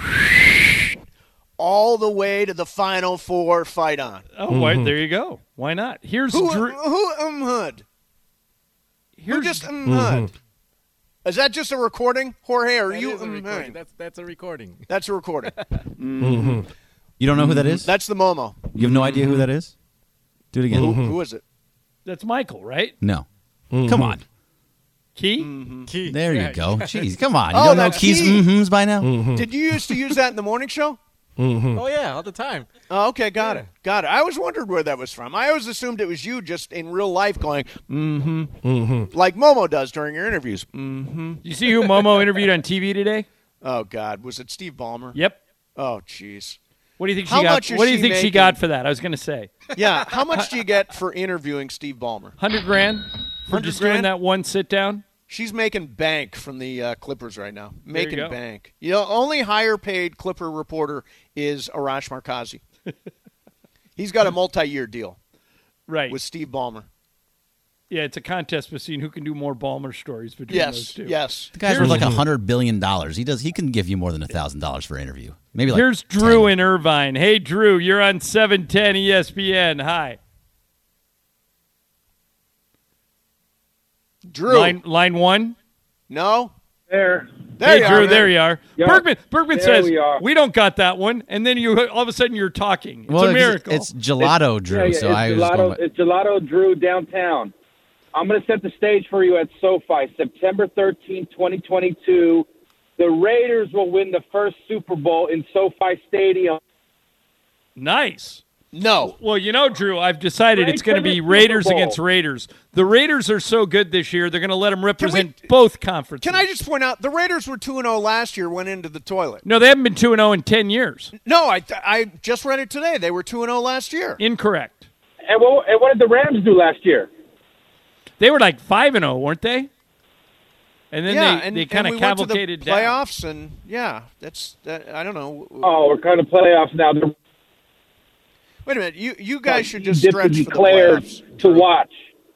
all the way to the Final Four. Fight on. Oh, why, there you go. Why not? Here's Who, Drew. who um hood? Who Here's just um hood? Is that just a recording, Jorge? Or are That you is a um recording. hood? That's that's a recording. That's a recording. You don't know who that is? That's the Momo. You have no idea who that is? Do it again. Who, who is it? That's Michael, right? No. Come on. Key? Key. There Yeah. you go. Jeez, come on. You Oh, don't know that's Key's Key. mm-hms by now? Did you used to use that in the morning show? Oh yeah, all the time. Oh, okay, got it. Got it. I always wondered where that was from. I always assumed it was you just in real life going, mm-hmm, mm-hmm, like Momo does during your interviews. Mm-hmm. You see who Momo interviewed on T V today? Oh, God. Was it Steve Ballmer? Yep. Oh, jeez. What do you think How she got? much is What do you she think she making? got for that? I was going to say Yeah, how much do you get for interviewing Steve Ballmer? hundred grand for 100 just doing grand? that one sit down. She's making bank from the uh, Clippers right now. There you Making go. bank. You know, only higher paid Clipper reporter is Arash Markazi. He's got a multi-year deal. Right. With Steve Ballmer. Yeah, it's a contest between who can do more Ballmer stories between yes, those two. Yes, The guy's worth like a hundred billion dollars. He does. He can give you more than a thousand dollars for an interview. Maybe like Here's Drew in Irvine. Hey, Drew, you're on seven ten E S P N. Hi. Drew. Line, line one? No. There. There hey, you Drew, are, there man. you are. Yo, Bergman, Bergman there says, we are. we don't got that one. And then you all of a sudden you're talking. It's well, a miracle. It's, it's Gelato Drew, Yeah, yeah, so it's I was Gelato, going by. It's Gelato Drew downtown. I'm going to set the stage for you at SoFi, September thirteenth, twenty twenty-two. The Raiders will win the first Super Bowl in SoFi Stadium. Nice. No. Well, you know, Drew, I've decided Right it's going to to the be Super Raiders Bowl. against Raiders. The Raiders are so good this year, they're going to let them represent we- both conferences. Can I just point out the Raiders were two and oh last year, went into the toilet. No, they haven't been two and oh in ten years. No, I I just read it today. They were two and oh last year. Incorrect. And what, and what did the Rams do last year? They were like five and oh, weren't they? And then yeah, they, and, they kind and of we went to the cavalcated down. playoffs, and yeah, that's that, I don't know. Oh, we're kind of playoffs now. The Wait a minute, you you guys should just dip stretch his for the eclairs playoffs. to watch.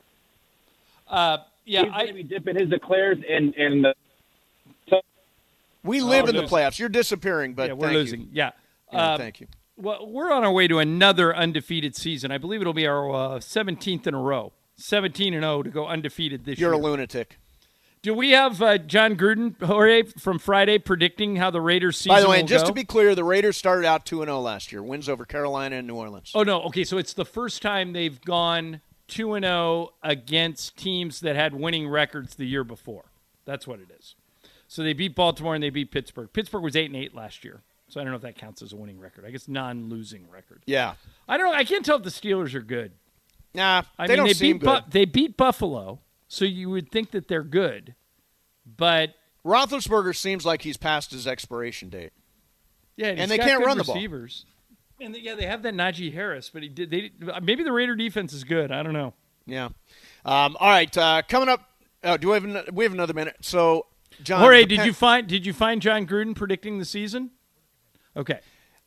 Uh, yeah, He's I, going to be dipping his eclairs in, in the so, We live Oh, in the losing. playoffs. You're disappearing, but yeah, we're thank losing. You. Yeah. Yeah, Uh, thank you. Well, we're on our way to another undefeated season. I believe it'll be our uh, seventeenth in a row. seventeen and oh to go undefeated this You're year. a lunatic. Do we have uh, John Gruden, Jorge, from Friday predicting how the Raiders season By the way, will just go? to be clear, the Raiders started out two and oh last year. Wins over Carolina and New Orleans. Oh, no. Okay, so it's the first time they've gone two and oh against teams that had winning records the year before. That's what it is. So they beat Baltimore and they beat Pittsburgh. Pittsburgh was eight and eight last year. So I don't know if that counts as a winning record. I guess non-losing record. Yeah. I don't know. I can't tell if the Steelers are good. Nah, I they mean, don't they seem beat good. Bu- they beat Buffalo, so you would think that they're good. But Roethlisberger seems like he's past his expiration date. yeah, And he's they got can't good run the ball. receivers. And they, yeah, they have that Najee Harris, but he did. They maybe the Raider defense is good. I don't know. Yeah. Um, all right. Uh, coming up. Oh, do we have an, we have another minute? So, John. Jorge, the did Pen- you find did you find John Gruden predicting the season? Okay.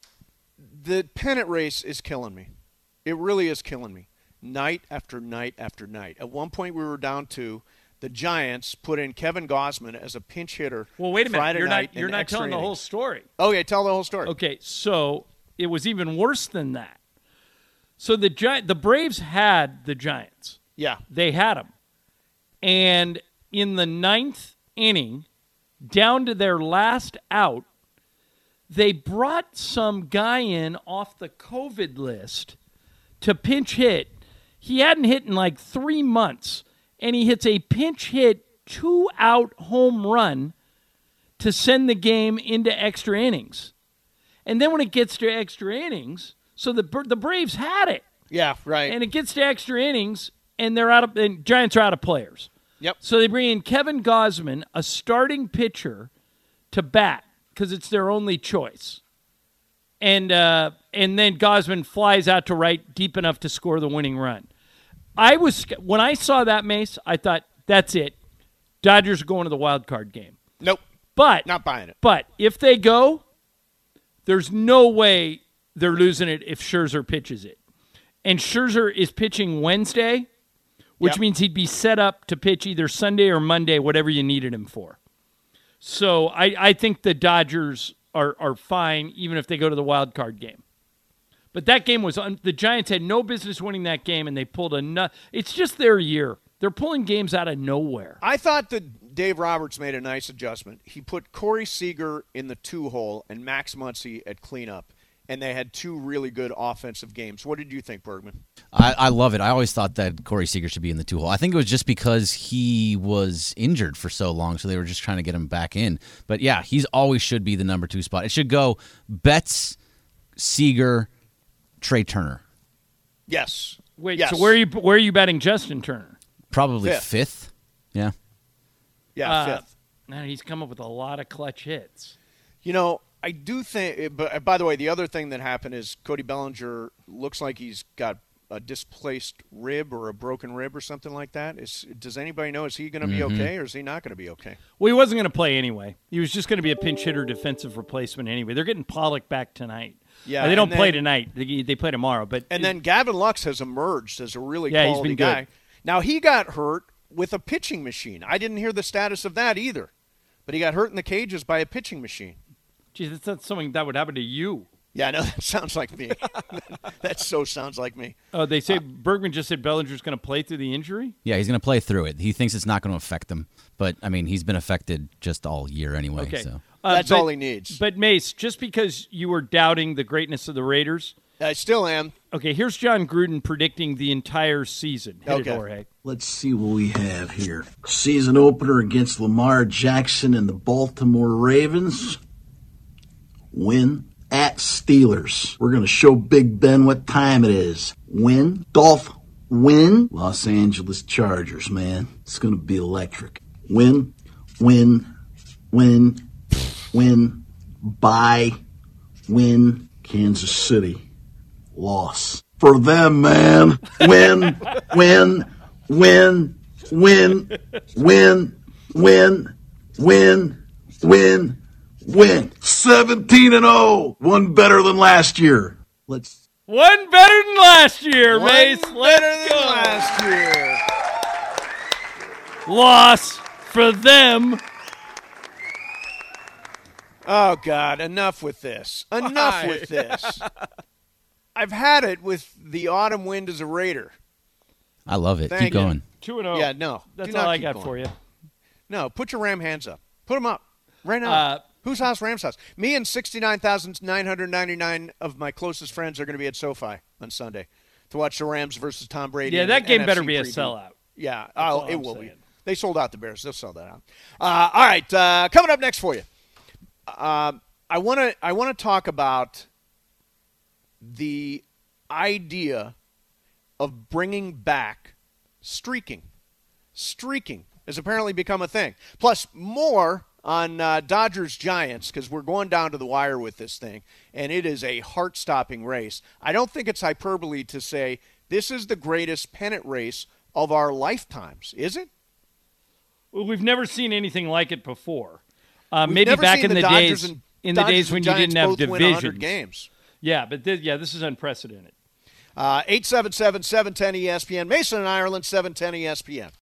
The pennant race is killing me. It really is killing me. Night after night after night. At one point, we were down to the Giants put in Kevin Gosman as a pinch hitter. Well, wait a minute. Friday You're night not you're in not extra telling the whole innings. story. Okay, tell the whole story. Okay, so it was even worse than that. So the Gi- the Braves had the Giants. Yeah. They had them. And in the ninth inning, down to their last out, they brought some guy in off the COVID list to pinch hit. He hadn't hit in like three months, and he hits a pinch hit two-out home run to send the game into extra innings. And then when it gets to extra innings, so the the Braves had it. Yeah, right. And it gets to extra innings, and they're out of and Giants are out of players. Yep. So they bring in Kevin Gosman, a starting pitcher, to bat because it's their only choice. And uh, and then Gosman flies out to right deep enough to score the winning run. I was when I saw that, Mace, I thought that's it. Dodgers are going to the wild card game. Nope. But not buying it. But if they go, there's no way they're losing it if Scherzer pitches it. And Scherzer is pitching Wednesday, which Yep. means he'd be set up to pitch either Sunday or Monday, whatever you needed him for. So I, I think the Dodgers are, are fine, even if they go to the wild card game. But that game was un- the Giants had no business winning that game, and they pulled a nut. It's just their year. They're pulling games out of nowhere. I thought that Dave Roberts made a nice adjustment. He put Corey Seager in the two hole and Max Muncy at cleanup, and they had two really good offensive games. What did you think, Bergman? I, I love it. I always thought that Corey Seager should be in the two hole. I think it was just because he was injured for so long, so they were just trying to get him back in. But yeah, he's always should be the number two spot. It should go Betts, Seager, Trey Turner. Yes. Wait, yes. so where are you where are you betting Justin Turner? Probably Fifth. fifth. Yeah. Yeah, Uh, fifth. Man, he's come up with a lot of clutch hits. You know, I do think, but by the way, the other thing that happened is Cody Bellinger looks like he's got a displaced rib or a broken rib or something like that. Is does anybody know, is he going to be Mhm. okay or is he not going to be okay? Well, he wasn't going to play anyway. He was just going to be a pinch hitter defensive replacement anyway. They're getting Pollock back tonight. Yeah, Uh, they don't and play then- tonight. They, they play tomorrow. But And then Gavin Lux has emerged as a really Yeah, he's quality been good. guy. Now, he got hurt with a pitching machine. I didn't hear the status of that either. But he got hurt in the cages by a pitching machine. Geez, that's not something that would happen to you. Yeah, no, that sounds like me. That so sounds like me. Oh, they say Bergman just said Bellinger's going to play through the injury? Yeah, he's going to play through it. He thinks it's not going to affect him. But, I mean, he's been affected just all year anyway. Okay. So. Uh, That's but- all he needs. But, Mace, just because you were doubting the greatness of the Raiders. I still am. Okay, here's John Gruden predicting the entire season. Hit it, Okay. Jorge. Let's see what we have here. Season opener against Lamar Jackson and the Baltimore Ravens. Win at Steelers. We're going to show Big Ben what time it is. Win. Dolph, win. Los Angeles Chargers, man. It's going to be electric. Win, win, win, win, bye, win. Kansas City. Loss. For them, man. Win, win, win, win, win, win, win, win, win. seventeen and oh. One better than last year. Let's. One better than last year, One Mace. Let's better go. than last year. Loss for them. Oh, God, enough with this. Enough Why? with this. I've had it with the autumn wind as a Raider. I love it. Thank Keep you. going. two and oh. Yeah, no. That's do all not I keep got going. for you. No, put your Ram hands up. Put them up right now. Uh, Whose house? Ram's house. Me and sixty-nine thousand nine hundred ninety-nine of my closest friends are going to be at SoFi on Sunday to watch the Rams versus Tom Brady. Yeah, in that the game N F C better be a preview. sellout. Yeah, That's oh, all it I'm will be. saying. They sold out the Bears. They'll sell that out. Uh, all right, uh, coming up next for you. Uh, I want to I want to talk about the idea of bringing back streaking. Streaking has apparently become a thing. Plus, more on uh, Dodgers Giants, because we're going down to the wire with this thing, and it is a heart-stopping race. I don't think it's hyperbole to say this is the greatest pennant race of our lifetimes, is it? Well, we've never seen anything like it before. Uh, We've maybe never back seen in the, the Dodgers days and- in the Dodgers days and when you Giants didn't have both win one divisions. hundred games. Yeah, but this, yeah, this is unprecedented. Uh, eight seven seven, seven one zero E S P N. Mason in Ireland, seven ten E S P N.